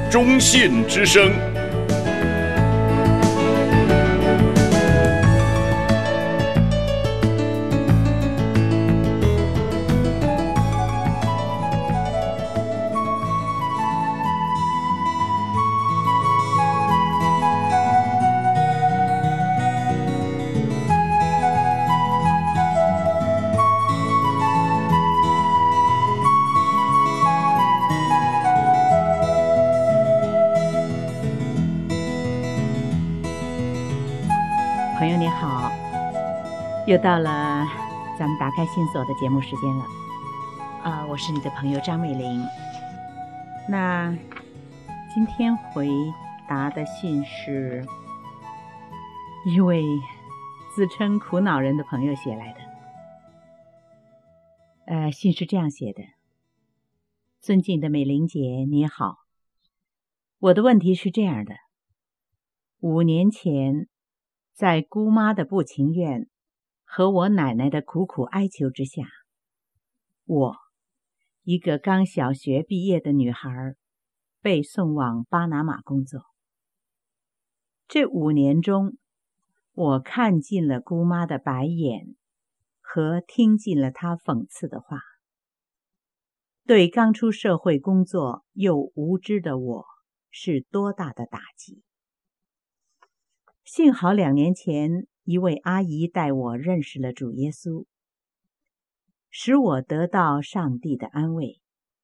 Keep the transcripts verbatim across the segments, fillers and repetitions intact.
中信之声。 朋友你好，又到了咱们打开心锁的节目时间了。啊、呃，我是你的朋友张美玲。那今天回答的信是一位自称苦恼人的朋友写来的。呃，信是这样写的：尊敬的美玲姐，你好，我的问题是这样的，五年前。在姑妈的不情愿和我奶奶的苦苦哀求之下，我一个刚小学毕业的女孩被送往巴拿马工作。这五年中，我看尽了姑妈的白眼和听尽了她讽刺的话，对刚出社会工作又无知的我是多大的打击。幸好两年前一位阿姨带我认识了主耶稣，使我得到上帝的安慰。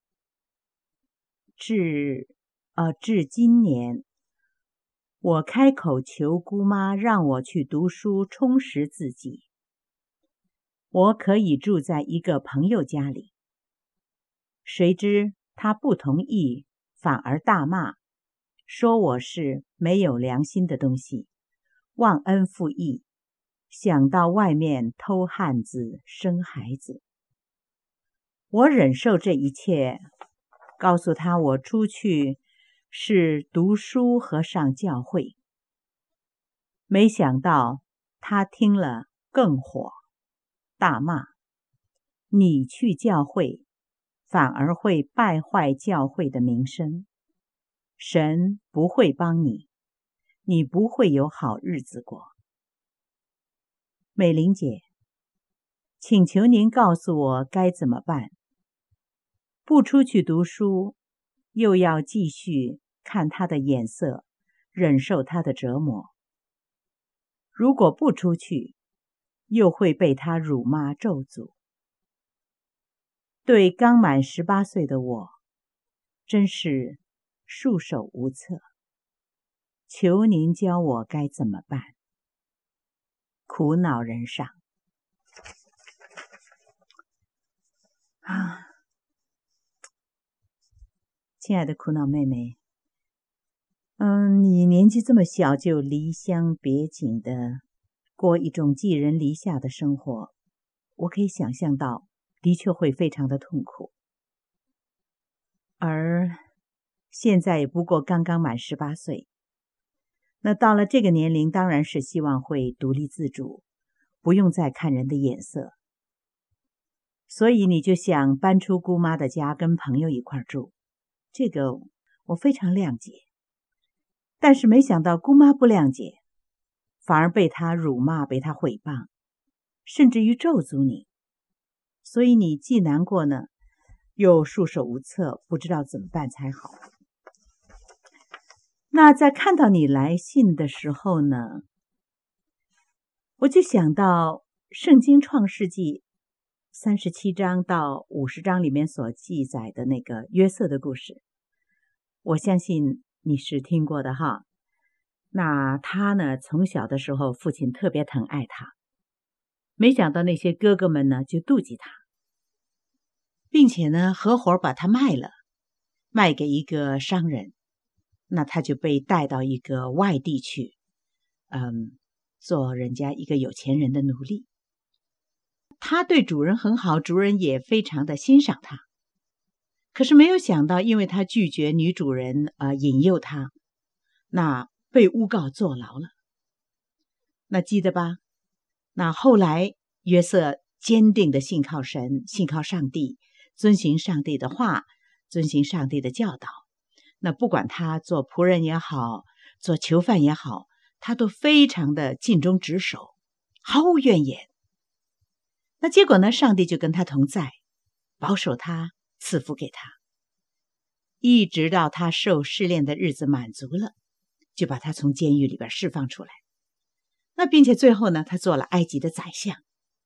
至呃至今年，我开口求姑妈让我去读书充实自己。我可以住在一个朋友家里，谁知她不同意，反而大骂，说我是没有良心的东西。忘恩负义，想到外面偷汉子生孩子。我忍受这一切，告诉他我出去是读书和上教会。没想到他听了更火，大骂：你去教会反而会败坏教会的名声，神不会帮你，你不会有好日子过。美玲姐，请求您告诉我该怎么办。不出去读书，又要继续看他的眼色，忍受他的折磨。如果不出去，又会被他辱骂咒诅。对刚满十八岁的我，真是束手无策。求您教我该怎么办。苦恼人上啊，亲爱的苦恼妹妹，嗯，你年纪这么小就离乡别井的过一种寄人篱下的生活，我可以想象到，的确会非常的痛苦。而现在也不过刚刚满十八岁。那到了这个年龄，当然是希望会独立自主，不用再看人的眼色。所以你就想搬出姑妈的家，跟朋友一块住，这个我非常谅解。但是没想到姑妈不谅解，反而被她辱骂，被她毁谤，甚至于咒诅你。所以你既难过呢，又束手无策，不知道怎么办才好。那在看到你来信的时候呢，我就想到圣经创世纪三十七章到五十章里面所记载的那个约瑟的故事，我相信你是听过的哈。那他呢，从小的时候父亲特别疼爱他，没想到那些哥哥们呢就妒忌他，并且呢合伙把他卖了，卖给一个商人。那他就被带到一个外地去，嗯，做人家一个有钱人的奴隶。他对主人很好，主人也非常的欣赏他。可是没有想到，因为他拒绝女主人呃引诱他，那被诬告坐牢了。那记得吧？那后来约瑟坚定的信靠神，信靠上帝，遵行上帝的话，遵行上帝的教导。 那不管他做仆人也好，做囚犯也好，他都非常的尽忠职守，毫无怨言。那结果呢，上帝就跟他同在，保守他，赐福给他，一直到他受试炼的日子满足了，就把他从监狱里边释放出来。那并且最后呢，他做了埃及的宰相。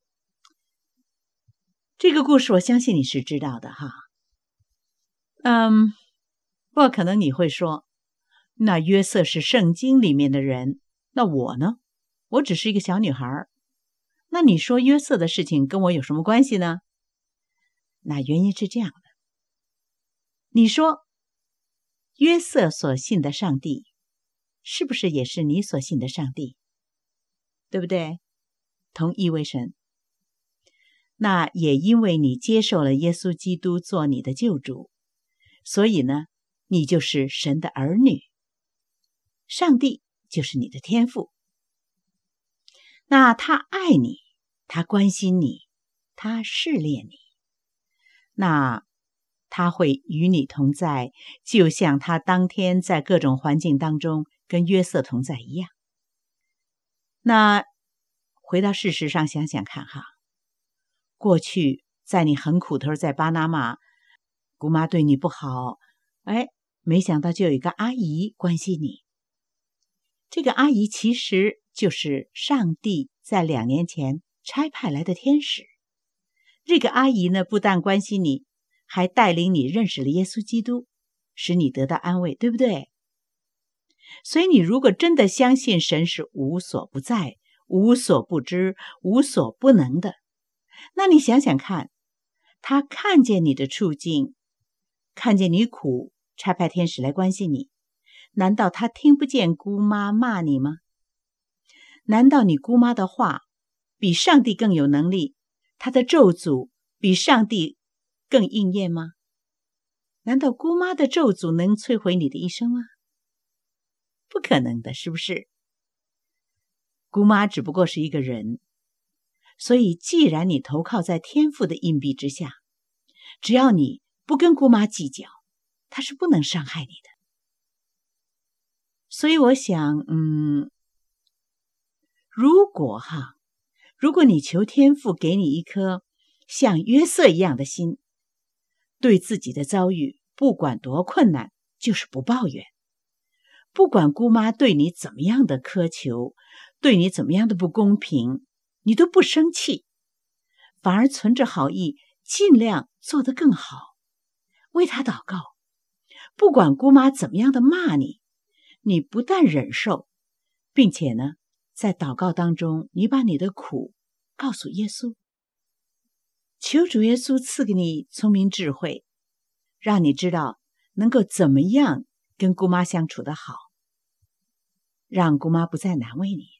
这个故事我相信你是知道的哈。嗯，不过可能你会说，那约瑟是圣经里面的人，那我呢？我只是一个小女孩，那你说约瑟的事情跟我有什么关系呢？那原因是这样的，你说约瑟所信的上帝，是不是也是你所信的上帝？对不对？同一位神。那也因为你接受了耶稣基督做你的救主，所以呢，你就是神的儿女，上帝就是你的天父。那他爱你，他关心你，他试炼你，那他会与你同在，就像他当天在各种环境当中跟约瑟同在一样。那回到事实上想想看哈，过去在你很苦头，在巴拿马，姑妈对你不好，哎，没想到就有一个阿姨关心你。这个阿姨其实就是上帝在两年前差派来的天使。这个阿姨呢，不但关心你，还带领你认识了耶稣基督，使你得到安慰，对不对？所以你如果真的相信神是无所不在、无所不知、无所不能的，那你想想看，他看见你的处境，看见你苦，差派天使来关心你，难道他听不见姑妈骂你吗？难道你姑妈的话比上帝更有能力，他的咒诅比上帝更应验吗？难道姑妈的咒诅能摧毁你的一生吗？不可能的，是不是？姑妈只不过是一个人，所以既然你投靠在天父的荫庇之下，只要你不跟姑妈计较，她是不能伤害你的。所以我想，嗯，如果哈，如果你求天父给你一颗像约瑟一样的心，对自己的遭遇，不管多困难，就是不抱怨。不管姑妈对你怎么样的苛求，对你怎么样的不公平，你都不生气，反而存着好意，尽量做得更好，为她祷告。不管姑妈怎么样的骂你，你不但忍受，并且呢，在祷告当中，你把你的苦告诉耶稣，求主耶稣赐给你聪明智慧，让你知道能够怎么样跟姑妈相处得好，让姑妈不再难为你。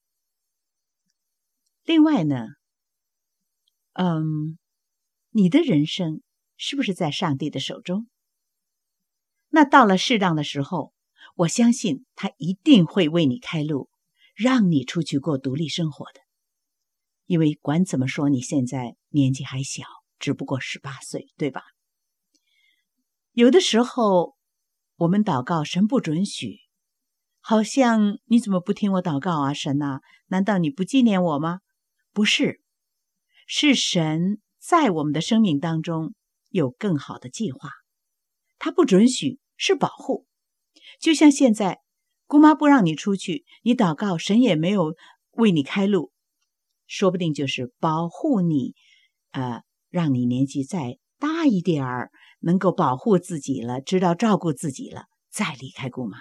另外呢，嗯，你的人生是不是在上帝的手中？那到了适当的时候，我相信他一定会为你开路，让你出去过独立生活的。因为管怎么说，你现在年纪还小，只不过十八岁，对吧？有的时候我们祷告，神不准许，好像你怎么不听我祷告啊，神啊？难道你不纪念我吗？不是，是神在我们的生命当中有更好的计划，他不准许，是保护。就像现在姑妈不让你出去，你祷告，神也没有为你开路，说不定就是保护你，呃，让你年纪再大一点儿，能够保护自己了，知道照顾自己了，再离开姑妈。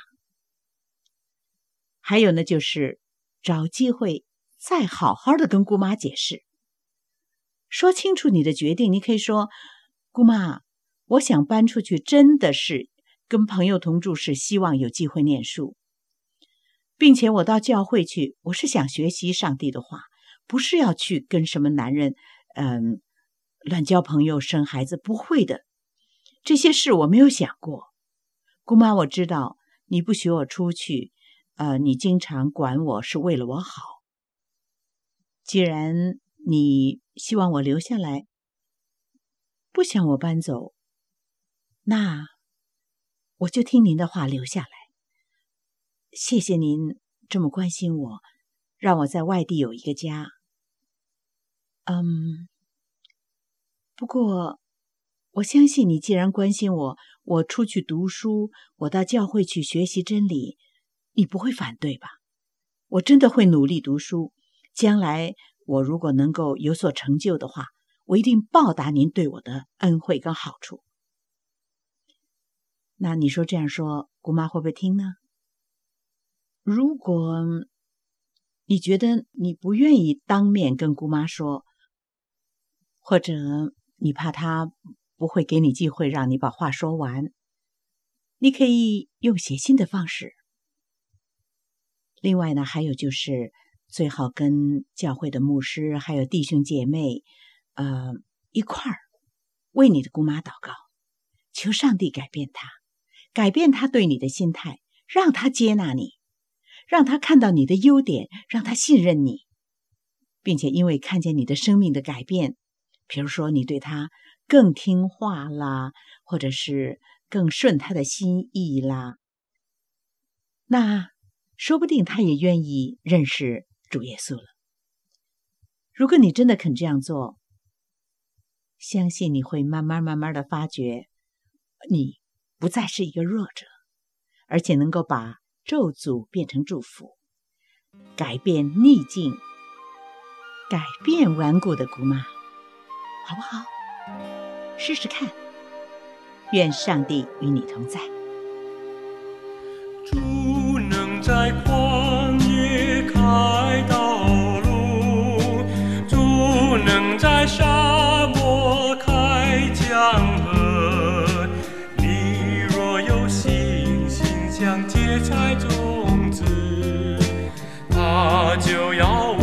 还有呢，就是找机会再好好的跟姑妈解释，说清楚你的决定。你可以说，姑妈，我想搬出去，真的是跟朋友同住，是希望有机会念书，并且我到教会去，我是想学习上帝的话，不是要去跟什么男人嗯，乱交朋友生孩子，不会的，这些事我没有想过。姑妈，我知道你不许我出去，呃，你经常管我是为了我好，既然你希望我留下来，不想我搬走，那我就听您的话留下来。谢谢您这么关心我，让我在外地有一个家。嗯，不过我相信你既然关心我，我出去读书，我到教会去学习真理，你不会反对吧？我真的会努力读书，将来我如果能够有所成就的话，我一定报答您对我的恩惠跟好处。那你说这样说，姑妈会不会听呢？如果你觉得你不愿意当面跟姑妈说，或者你怕她不会给你机会让你把话说完，你可以用写信的方式。另外呢，还有就是最好跟教会的牧师还有弟兄姐妹呃，一块儿为你的姑妈祷告，求上帝改变她，改变她对你的心态，让她接纳你，让她看到你的优点，让她信任你，并且因为看见你的生命的改变，比如说你对她更听话啦，或者是更顺她的心意啦，那说不定她也愿意认识主耶稣了。如果你真的肯这样做，相信你会慢慢慢慢的发觉，你不再是一个弱者，而且能够把咒诅变成祝福，改变逆境，改变顽固的姑妈，好不好？试试看。愿上帝与你同在。 主能在旷野开道路，主能在沙漠开江河。你若有信心像芥菜种子，它就要